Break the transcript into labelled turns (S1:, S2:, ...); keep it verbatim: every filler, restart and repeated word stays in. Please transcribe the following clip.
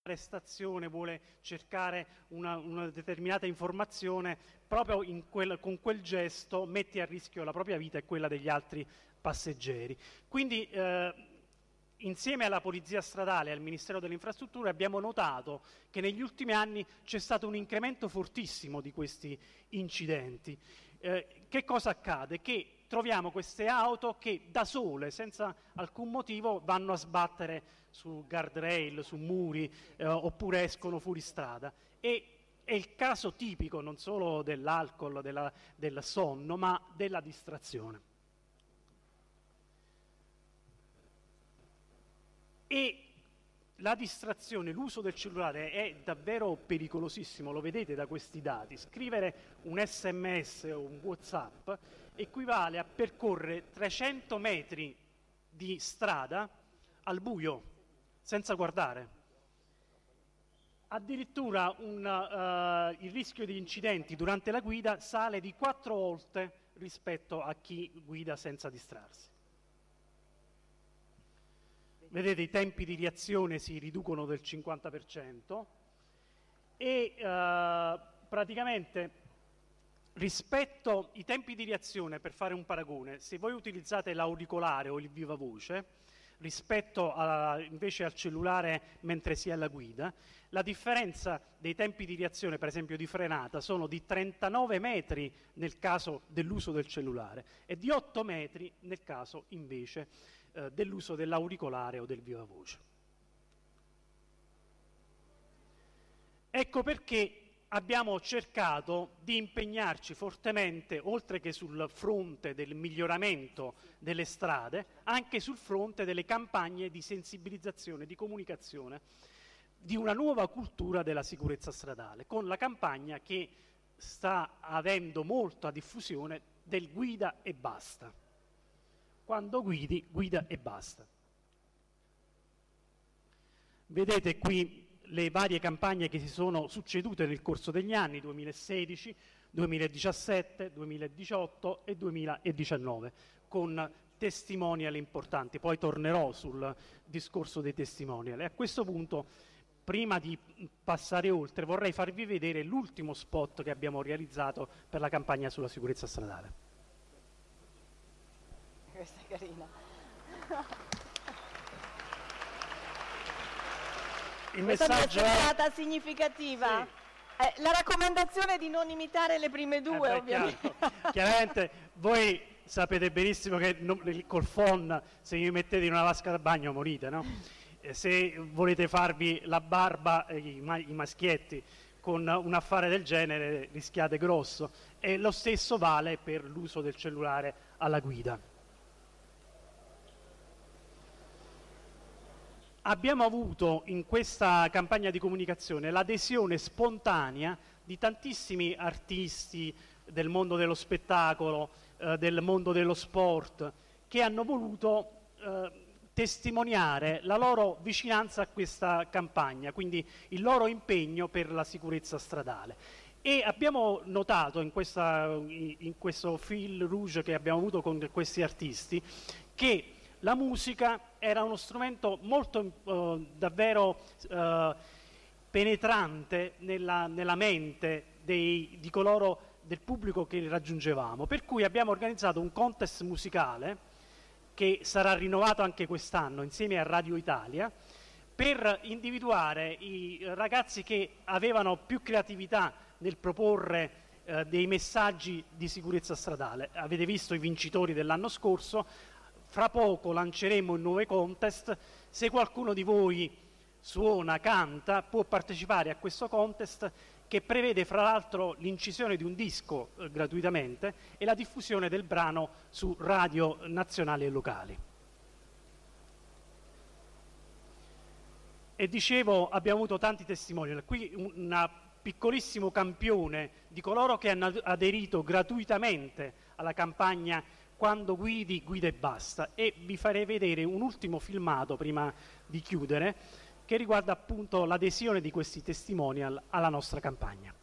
S1: stazione, vuole cercare una, una determinata informazione, proprio in quel, con quel gesto mette a rischio la propria vita e quella degli altri passeggeri. Quindi eh, insieme alla Polizia Stradale e al Ministero delle Infrastrutture abbiamo notato che negli ultimi anni c'è stato un incremento fortissimo di questi incidenti. Eh, che cosa accade? Che troviamo queste auto che da sole, senza alcun motivo, vanno a sbattere su guardrail, su muri, eh, oppure escono fuori strada. E è il caso tipico non solo dell'alcol, della, del sonno, ma della distrazione. E la distrazione, l'uso del cellulare è davvero pericolosissimo, lo vedete da questi dati. Scrivere un sms o un WhatsApp equivale a percorrere trecento metri di strada al buio, senza guardare. Addirittura un, uh, il rischio di incidenti durante la guida sale di quattro volte rispetto a chi guida senza distrarsi. Vedete, i tempi di reazione si riducono del cinquanta per cento e uh, praticamente rispetto ai tempi di reazione, per fare un paragone, se voi utilizzate l'auricolare o il vivavoce rispetto a, invece al cellulare mentre si è alla guida, la differenza dei tempi di reazione, per esempio di frenata, sono di trentanove metri nel caso dell'uso del cellulare e di otto metri nel caso invece eh, dell'uso dell'auricolare o del vivavoce. Ecco perché abbiamo cercato di impegnarci fortemente, oltre che sul fronte del miglioramento delle strade, anche sul fronte delle campagne di sensibilizzazione, di comunicazione, di una nuova cultura della sicurezza stradale, con la campagna che sta avendo molta diffusione del guida e basta. Quando guidi, guida e basta. Vedete qui le varie campagne che si sono succedute nel corso degli anni, duemilasedici, duemiladiciassette, duemiladiciotto e duemiladiciannove, con testimonial importanti. Poi tornerò sul discorso dei testimonial. E a questo punto, prima di passare oltre, vorrei farvi vedere l'ultimo spot che abbiamo realizzato per la campagna sulla sicurezza stradale.
S2: Questa è carina.
S1: Il
S2: Questa
S1: messaggio
S2: è
S1: è
S2: stata significativa.
S1: Sì.
S2: Eh, la raccomandazione è di non imitare le prime due,
S1: eh beh,
S2: ovviamente.
S1: Chiaro. Chiaramente voi sapete benissimo che non, col phon, se vi mettete in una vasca da bagno morite, no? Eh, se volete farvi la barba, eh, i, ma, i maschietti, con un affare del genere rischiate grosso. E lo stesso vale per l'uso del cellulare alla guida. Abbiamo avuto in questa campagna di comunicazione l'adesione spontanea di tantissimi artisti del mondo dello spettacolo, eh, del mondo dello sport, che hanno voluto eh, testimoniare la loro vicinanza a questa campagna, quindi il loro impegno per la sicurezza stradale. E abbiamo notato in, questa, in questo fil rouge che abbiamo avuto con questi artisti che la musica era uno strumento molto eh, davvero eh, penetrante nella, nella mente dei, di coloro del pubblico che raggiungevamo, per cui abbiamo organizzato un contest musicale che sarà rinnovato anche quest'anno insieme a Radio Italia per individuare i ragazzi che avevano più creatività nel proporre eh, dei messaggi di sicurezza stradale. Avete visto i vincitori dell'anno scorso. Fra poco lanceremo un nuovo contest. Se qualcuno di voi suona, canta, può partecipare a questo contest che prevede fra l'altro l'incisione di un disco eh, gratuitamente e la diffusione del brano su radio nazionali e locali. E dicevo, abbiamo avuto tanti testimonial. Qui un piccolissimo campione di coloro che hanno aderito gratuitamente alla campagna Quando guidi, guida e basta, e vi farei vedere un ultimo filmato prima di chiudere che riguarda appunto l'adesione di questi testimonial alla nostra campagna.